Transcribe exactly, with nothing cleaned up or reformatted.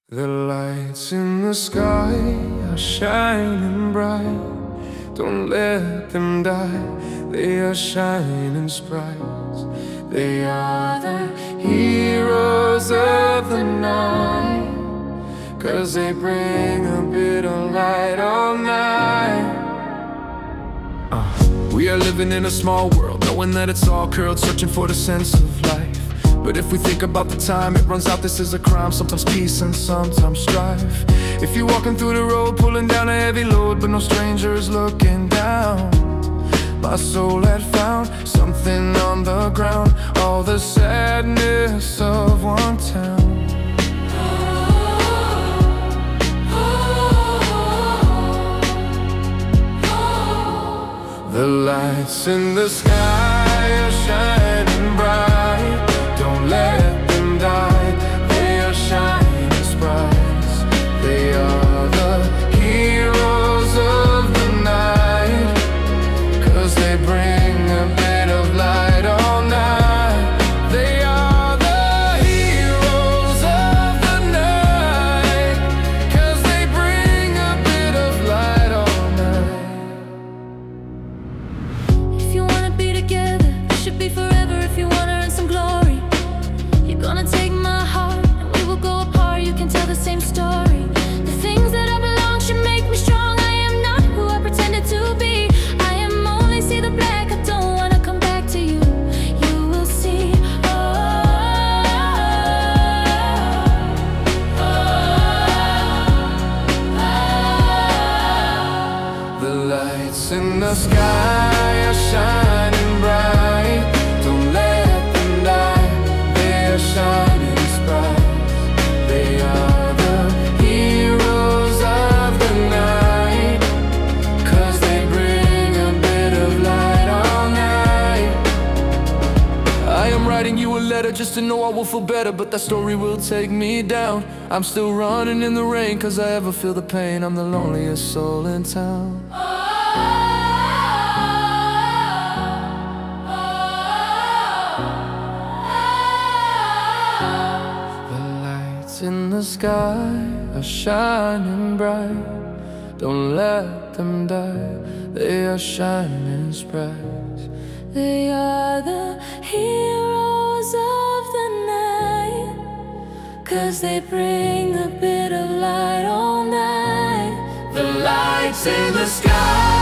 The lights in the sky are shining bright. Don't let them die, they are shining sprites. They are the heroes of the night, 'cause they bring a bit of light all night. uh, We are living in a small world, knowing that it's all curled, searching for the sense of life. But if we think about the time it runs out, this is a crime. Sometimes peace and sometimes strife. If you're walking through the road, pulling down a heavy load, but no stranger is looking down, my soul had found something on the ground. All the sadness of one town. The lights in the sky are shining bright. Don't let them die, they are shining sprites. They are the heroes of the night, 'cause they bring a bit of light all night. They are the heroes of the night, 'cause they bring a bit of light all night. If you wanna be together, it should be forever. If you wanna earn some glory, you're gonna take my heart and we will go apart. You can tell the same story. The things that I belong should make me strong. I am not who I pretended to be. I am only see the black. I don't wanna come back to you. You will see. Oh, oh, oh, oh. The lights in the sky are shining bright. Don't let them die, they are shining sprites. They are the heroes of the night, 'cause they bring a bit of light all night. I am writing you a letter just to know I will feel better, but that story will take me down. I'm still running in the rain, 'cause I ever feel the pain. I'm the loneliest soul in town. In the sky are shining bright. Don't let them die, they are shining sprites. They are the heroes of the night, 'cause they bring a bit of light all night. The lights in the sky